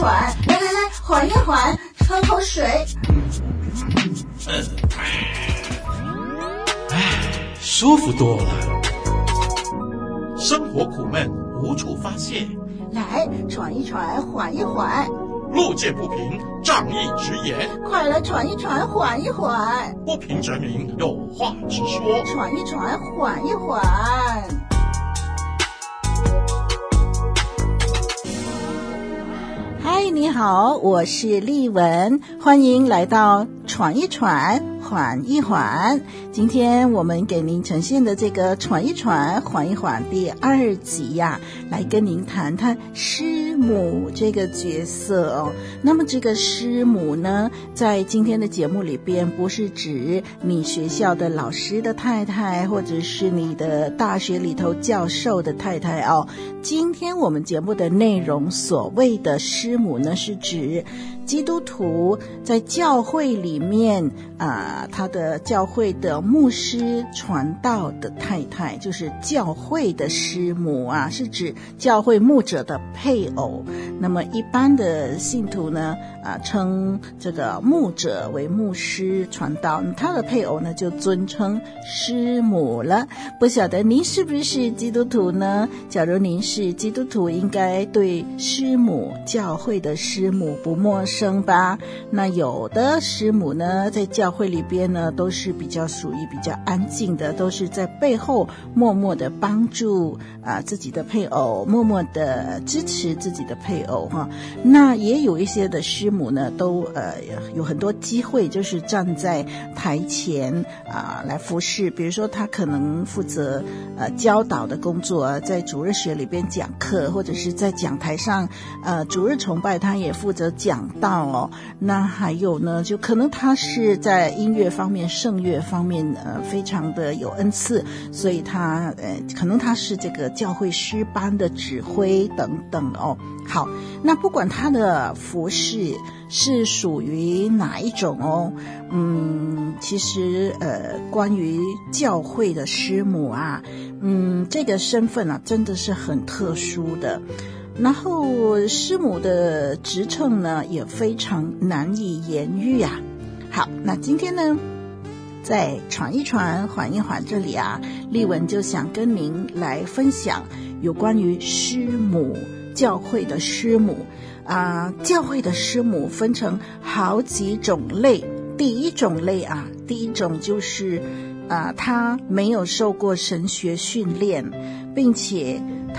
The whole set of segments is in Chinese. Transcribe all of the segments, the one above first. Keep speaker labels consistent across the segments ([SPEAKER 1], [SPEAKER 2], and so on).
[SPEAKER 1] 来来来，缓一缓，喝口水。
[SPEAKER 2] 舒服多了。生活苦闷无处发泄，
[SPEAKER 1] 来喘一喘，缓一缓。
[SPEAKER 2] 路见不平，仗义直言。
[SPEAKER 1] 快来喘一喘，缓一缓。
[SPEAKER 2] 不平则鸣，有话直说。
[SPEAKER 1] 喘一喘，缓一缓。嗨，你好，我是丽文，欢迎来到喘一喘，缓一缓。今天我们给您呈现的这个喘一喘，缓一缓第2集呀，来跟您谈谈师母这个角色哦。那么这个师母呢，在今天的节目里边，不是指你学校的老师的太太，或者是你的大学里头教授的太太哦。今天我们节目的内容，所谓的师母呢，是指基督徒在教会里面他的教会的牧师传道的太太，就是教会的师母啊，是指教会牧者的配偶。那么一般的信徒呢称这个牧者为牧师传道，他的配偶呢就尊称师母了。不晓得您是不是基督徒呢？假如您是基督徒，应该对师母，教会的师母不陌生吧？那有的师母呢，在教会里边呢，都是比较属于比较安静的，都是在背后默默的帮助自己的配偶，默默的支持自己的配偶哈。那也有一些的师母呢，都有很多机会，就是站在台前来服侍。比如说他可能负责教导的工作，在主日学里边讲课，或者是在讲台上主日崇拜，他也负责讲道哦。那还有呢，就可能他是在音乐方面、圣乐方面非常的有恩赐，所以他可能他是这个教会诗班的指挥等等哦。好，那不管他的服事是属于哪一种哦，其实关于教会的师母这个身份真的是很特殊的。然后师母的职称呢也非常难以言喻啊。好，那今天呢，在喘一喘，缓一缓这里丽文就想跟您来分享有关于师母，教会的师母教会的师母分成好几种类。第一种就是他没有受过神学训练，并且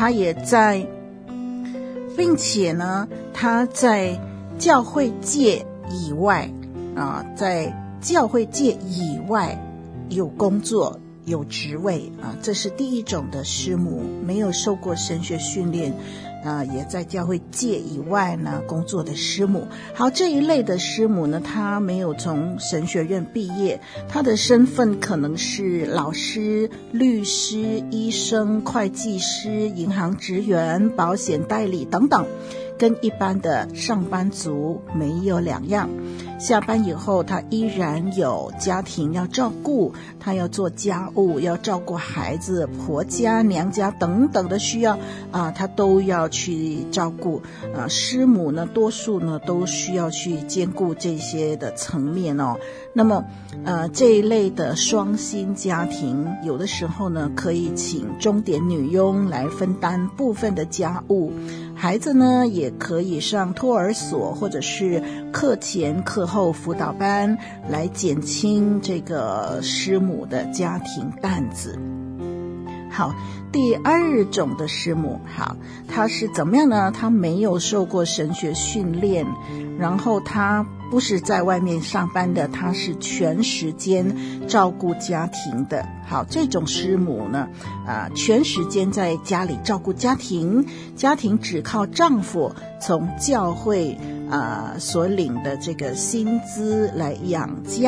[SPEAKER 1] 呢他在教会界以外在教会界以外有工作有职位这是第一种的师母，没有受过神学训练也在教会界以外呢工作的师母。好，这一类的师母呢，她没有从神学院毕业，她的身份可能是老师、律师、医生、会计师、银行职员、保险代理等等，跟一般的上班族没有两样。下班以后，他依然有家庭要照顾，他要做家务，要照顾孩子、婆家、娘家等等的需要他都要去照顾师母呢，多数呢都需要去兼顾这些的层面哦。那么这一类的双薪家庭，有的时候呢可以请钟点女佣来分担部分的家务，孩子呢也可以上托儿所或者是课前课后辅导班，来减轻这个师母的家庭担子。好，第二种的师母，好，他是怎么样呢？他没有受过神学训练，然后他不是在外面上班的，他是全时间照顾家庭的。好，这种师母呢全时间在家里照顾家庭，家庭只靠丈夫从教会所领的这个薪资来养家。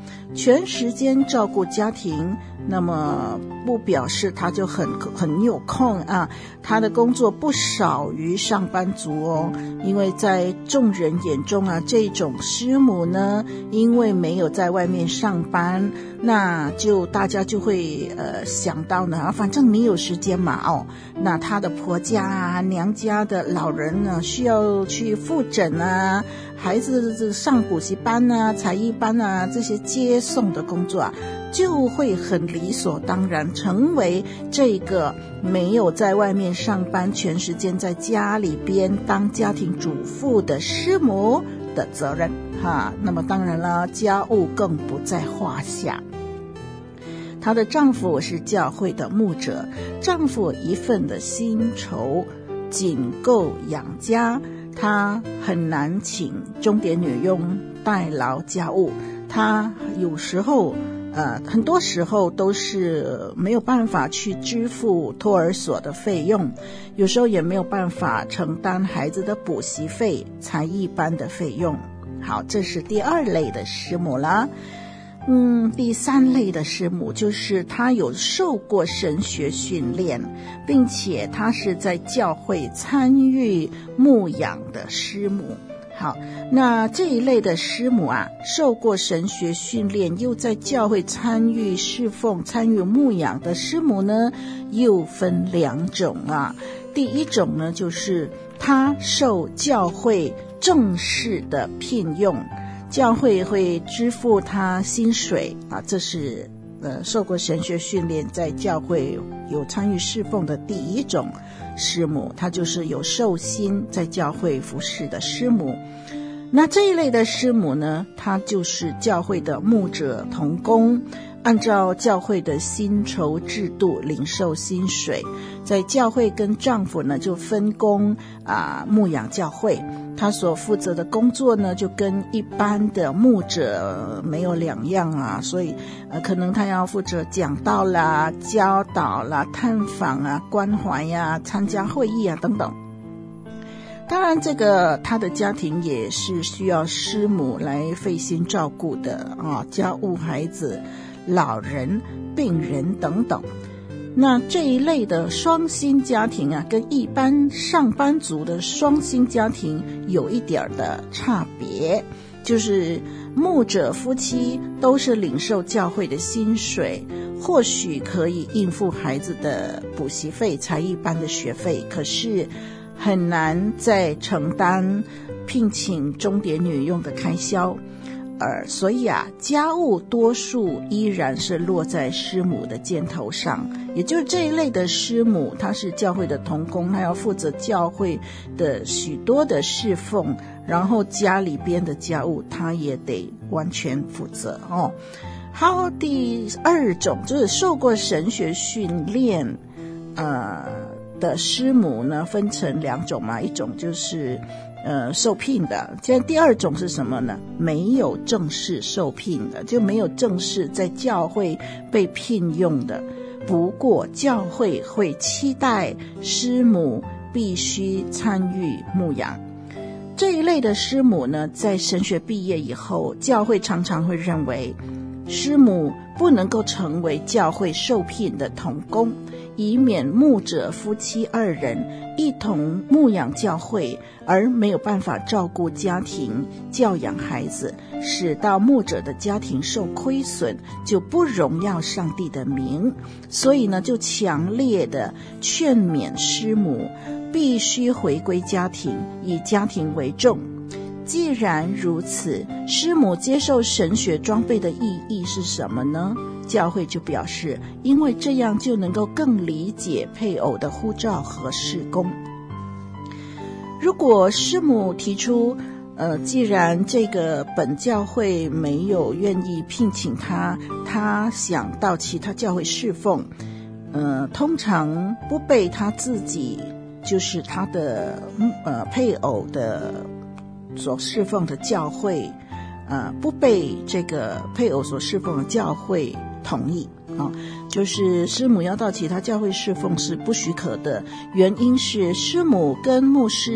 [SPEAKER 1] 全时间照顾家庭，那么不表示他就很有空啊，他的工作不少于上班族哦。因为在众人眼中啊，这种师母呢，因为没有在外面上班，那就大家就会想到呢，反正你有时间嘛哦，那她的婆家啊、娘家的老人呢，需要去复诊啊，孩子上补习班啊、才艺班啊，这些接送的工作啊，就会很理所当然成为这个没有在外面上班，全时间在家里边当家庭主妇的师母的责任哈。那么当然了，家务更不在话下。她的丈夫是教会的牧者，丈夫一份的薪酬仅够养家，她很难请钟点女佣代劳家务，她有时候很多时候都是没有办法去支付托儿所的费用，有时候也没有办法承担孩子的补习费、才艺班的费用。好，这是第二类的师母啦。第三类的师母就是她有受过神学训练，并且她是在教会参与牧养的师母。好，那这一类的师母啊，受过神学训练又在教会参与侍奉、参与牧养的师母呢，又分两种啊。第一种呢，就是她受教会正式的聘用，教会会支付她薪水啊，这是受过神学训练，在教会有参与侍奉的第一种师母，她就是有受薪在教会服侍的师母。那这一类的师母呢，她就是教会的牧者同工，按照教会的薪酬制度领受薪水，在教会跟丈夫呢就分工牧养教会。她所负责的工作呢，就跟一般的牧者没有两样啊，所以可能她要负责讲道啦、教导啦、探访啊、关怀呀、参加会议啊等等。当然这个她的家庭也是需要师母来费心照顾的啊，家务、孩子、老人、病人等等。那这一类的双薪家庭啊，跟一般上班族的双薪家庭有一点的差别，就是牧者夫妻都是领受教会的薪水，或许可以应付孩子的补习费、才艺班的学费，可是很难再承担聘请钟点女佣的开销。所以家务多数依然是落在师母的肩头上，也就是这一类的师母，她是教会的同工，她要负责教会的许多的侍奉，然后家里边的家务她也得完全负责哦。好，第二种就是受过神学训练的师母呢，分成两种嘛，一种就是受聘的，现在第二种是什么呢？没有正式受聘的，就没有正式在教会被聘用的，不过教会会期待师母必须参与牧养。这一类的师母呢，在神学毕业以后，教会常常会认为师母不能够成为教会受聘的同工，以免牧者夫妻二人一同牧养教会，而没有办法照顾家庭、教养孩子，使到牧者的家庭受亏损，就不荣耀上帝的名。所以呢，就强烈的劝勉师母必须回归家庭，以家庭为重。既然如此，师母接受神学装备的意义是什么呢？教会就表示，因为这样就能够更理解配偶的呼召和事工。如果师母提出既然这个本教会没有愿意聘请他想到其他教会侍奉，通常不被他自己就是他的配偶的所侍奉的教会不被这个配偶所侍奉的教会同意就是师母要到其他教会侍奉是不许可的，原因是师母跟牧师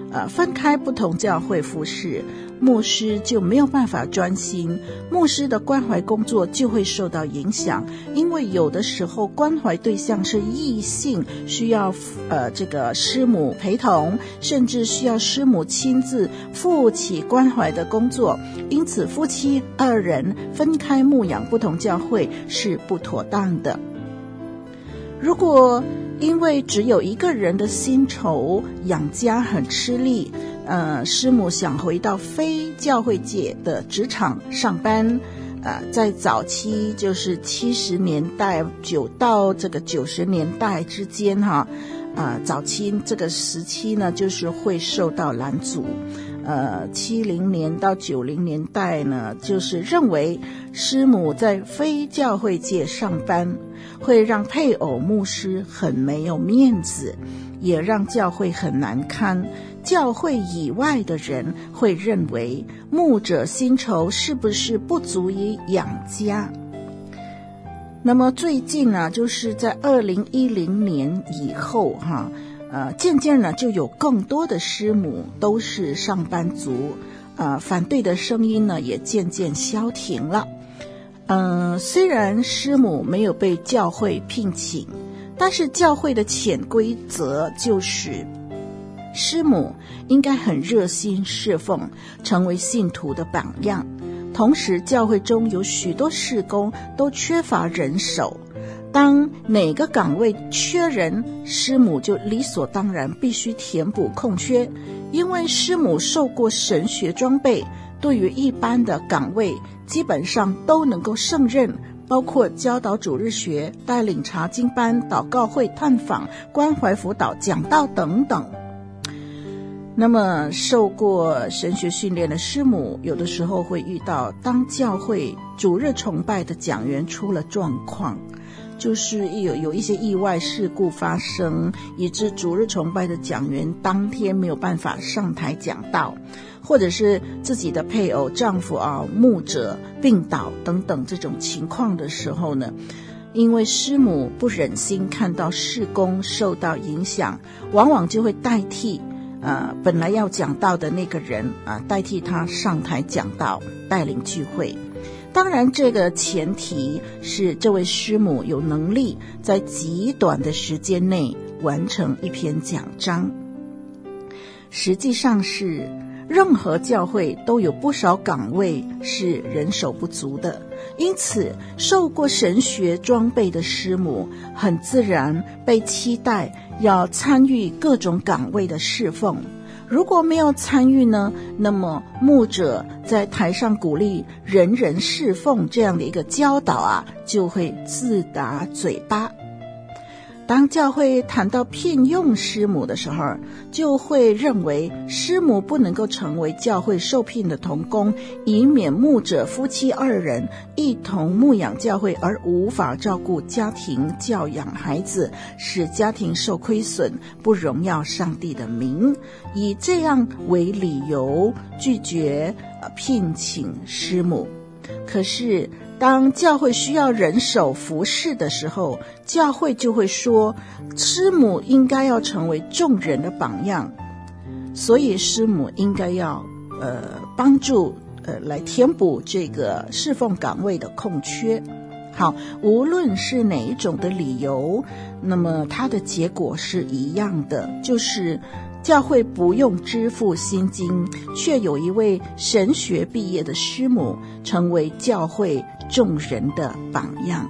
[SPEAKER 1] 分开不同教会服侍，牧师就没有办法专心，牧师的关怀工作就会受到影响。因为有的时候关怀对象是异性，需要这个师母陪同，甚至需要师母亲自负起关怀的工作，因此夫妻二人分开牧养不同教会是不妥当的。如果因为只有一个人的薪酬养家很吃力，师母想回到非教会界的职场上班，在早期就是70年代到这个90年代之间早期这个时期呢，就是会受到拦阻。70年到90年代呢，就是认为师母在非教会界上班会让配偶牧师很没有面子，也让教会很难堪。教会以外的人会认为牧者薪酬是不是不足以养家。那么最近呢，就是在2010年以后渐渐呢就有更多的师母都是上班族，反对的声音呢也渐渐消停了。虽然师母没有被教会聘请，但是教会的潜规则就是师母应该很热心侍奉，成为信徒的榜样。同时教会中有许多事工都缺乏人手，当哪个岗位缺人，师母就理所当然必须填补空缺。因为师母受过神学装备，对于一般的岗位基本上都能够胜任，包括教导主日学、带领查经班、祷告会、探访、关怀辅导、讲道等等。那么受过神学训练的师母有的时候会遇到，当教会主日崇拜的讲员出了状况，就是有一些意外事故发生，以致主日崇拜的讲员当天没有办法上台讲道，或者是自己的配偶、丈夫牧者病倒等等这种情况的时候呢，因为师母不忍心看到事工受到影响，往往就会代替本来要讲道的那个人代替他上台讲道，带领聚会。当然这个前提是这位师母有能力在极短的时间内完成一篇讲章。实际上是任何教会都有不少岗位是人手不足的，因此受过神学装备的师母很自然被期待要参与各种岗位的侍奉。如果没有参与呢，那么牧者在台上鼓励人人侍奉这样的一个教导就会自打嘴巴。当教会谈到聘用师母的时候，就会认为师母不能够成为教会受聘的同工，以免牧者夫妻二人一同牧养教会而无法照顾家庭、教养孩子，使家庭受亏损，不荣耀上帝的名，以这样为理由拒绝聘请师母。可是当教会需要人手服侍的时候，教会就会说师母应该要成为众人的榜样，所以师母应该要帮助来填补这个侍奉岗位的空缺。好，无论是哪一种的理由，那么它的结果是一样的，就是教会不用支付薪金，却有一位神学毕业的师母成为教会众人的榜样。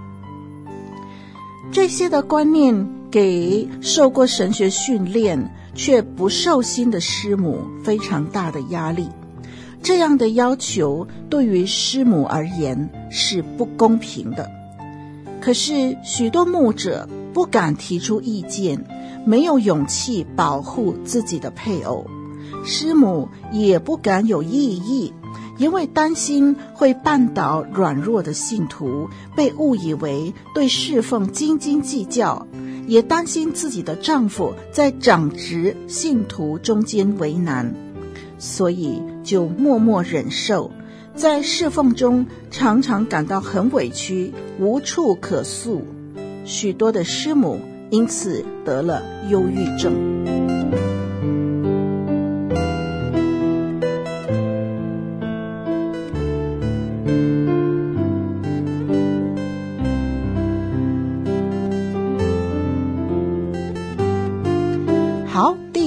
[SPEAKER 1] 这些的观念给受过神学训练却不受薪的师母非常大的压力。这样的要求对于师母而言是不公平的。可是许多牧者不敢提出意见，没有勇气保护自己的配偶，师母也不敢有异议，因为担心会绊倒软弱的信徒，被误以为对侍奉斤斤计较，也担心自己的丈夫在长执信徒中间为难，所以就默默忍受，在侍奉中常常感到很委屈，无处可诉。许多的师母因此得了忧郁症。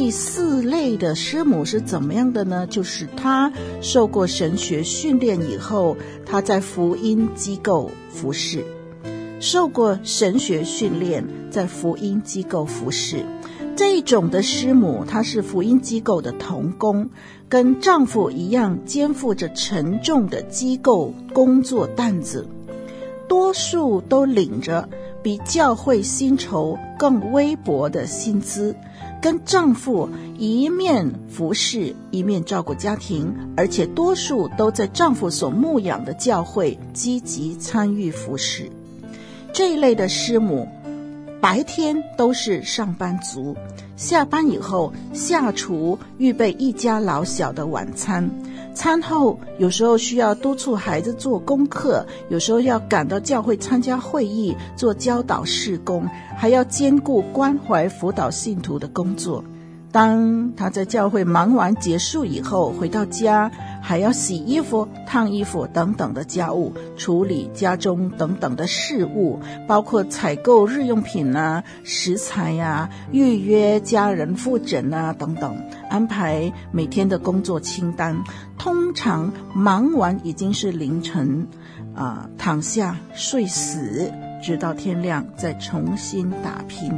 [SPEAKER 1] 第4类的师母是怎么样的呢？就是他受过神学训练以后，他在福音机构服侍。受过神学训练，在福音机构服侍。这一种的师母，她是福音机构的同工，跟丈夫一样肩负着沉重的机构工作担子，多数都领着比教会薪酬更微薄的薪资，跟丈夫一面服侍一面照顾家庭，而且多数都在丈夫所牧养的教会积极参与服侍。这一类的师母白天都是上班族，下班以后下厨预备一家老小的晚餐，餐后有时候需要督促孩子做功课，有时候要赶到教会参加会议做教导事工，还要兼顾关怀辅导信徒的工作。当他在教会忙完结束以后，回到家还要洗衣服、烫衣服等等的家务，处理家中等等的事务，包括采购日用品啊、食材啊、预约家人复诊啊等等，安排每天的工作清单。通常忙完已经是凌晨，躺下睡死，直到天亮再重新打拼。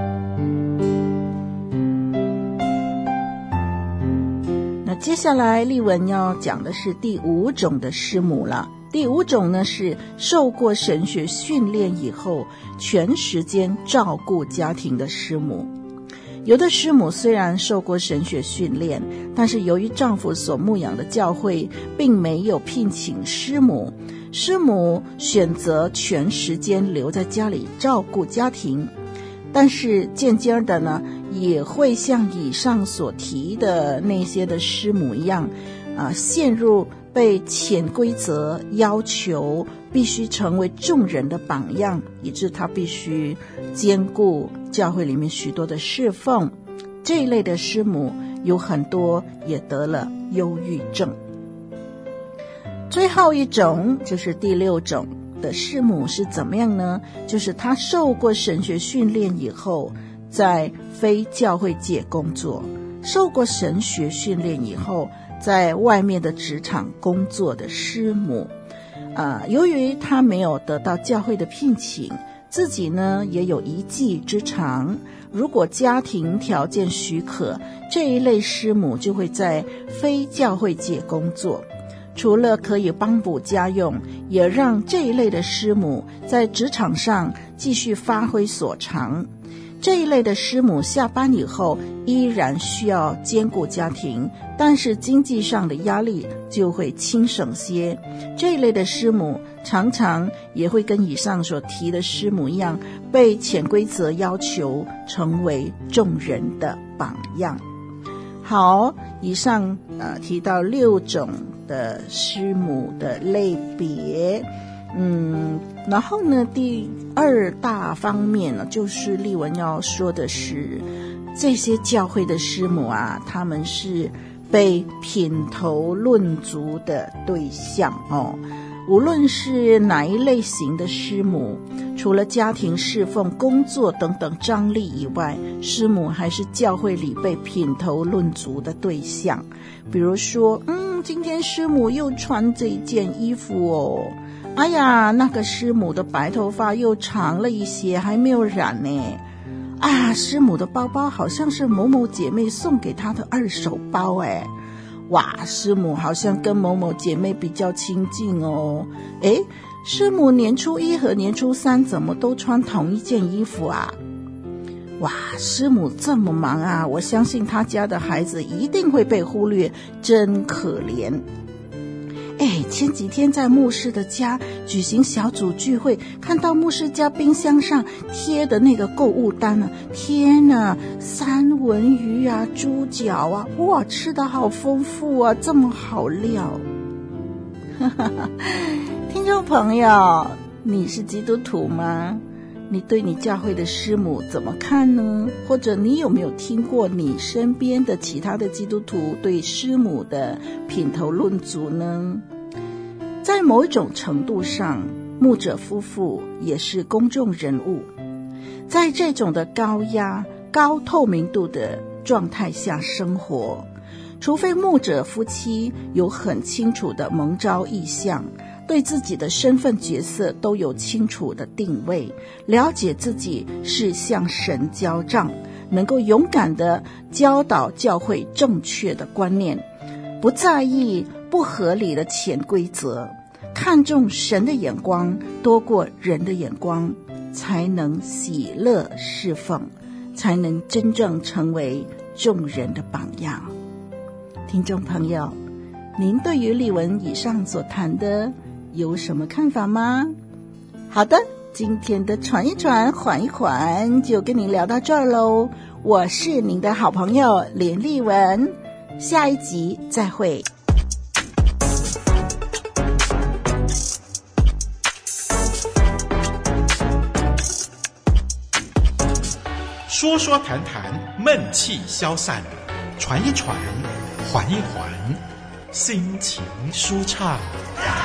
[SPEAKER 1] 接下来丽文要讲的是第5种的师母了。第5种呢是受过神学训练以后全时间照顾家庭的师母。有的师母虽然受过神学训练，但是由于丈夫所牧养的教会并没有聘请师母，师母选择全时间留在家里照顾家庭，但是渐渐的呢，也会像以上所提的那些的师母一样，陷入被潜规则要求必须成为众人的榜样，以致他必须兼顾教会里面许多的侍奉。这一类的师母有很多也得了忧郁症。最后一种就是第6种的师母是怎么样呢？就是他受过神学训练以后在非教会界工作，受过神学训练以后在外面的职场工作的师母。由于他没有得到教会的聘请，自己呢也有一技之长，如果家庭条件许可，这一类师母就会在非教会界工作。除了可以帮补家用，也让这一类的师母在职场上继续发挥所长。这一类的师母下班以后依然需要兼顾家庭，但是经济上的压力就会轻省些。这一类的师母常常也会跟以上所提的师母一样，被潜规则要求成为众人的榜样。好，以上提到6种的师母的类别。然后呢，第2大方面呢，就是丽文要说的是，这些教会的师母啊，他们是被品头论足的对象哦。无论是哪一类型的师母，除了家庭侍奉、工作等等张力以外，师母还是教会里被品头论足的对象。比如说，今天师母又穿这件衣服哦，哎呀，那个师母的白头发又长了一些，还没有染呢。师母的包包好像是某某姐妹送给她的2手包哎。哇，师母好像跟某某姐妹比较亲近哦。师母年初1和年初3怎么都穿同一件衣服啊？哇，师母这么忙啊，我相信她家的孩子一定会被忽略，真可怜。前几天在牧师的家举行小组聚会，看到牧师家冰箱上贴的那个购物单啊，天哪，三文鱼啊，猪脚啊，哇，吃得好丰富啊，这么好料。听众朋友，你是基督徒吗？你对你教会的师母怎么看呢？或者你有没有听过你身边的其他的基督徒对师母的品头论足呢？在某一种程度上，牧者夫妇也是公众人物。在这种的高压、高透明度的状态下生活。除非牧者夫妻有很清楚的蒙召意向，对自己的身份角色都有清楚的定位，了解自己是向神交账，能够勇敢地教导教会正确的观念，不在意不合理的潜规则，看重神的眼光多过人的眼光，才能喜乐侍奉，才能真正成为众人的榜样。听众朋友，您对于丽文以上所谈的有什么看法吗？好的，今天的传一传缓一缓就跟您聊到这儿咯。我是您的好朋友连丽文，下一集再会。
[SPEAKER 2] 说说谈谈，闷气消散，传一传，缓一缓，心情舒畅。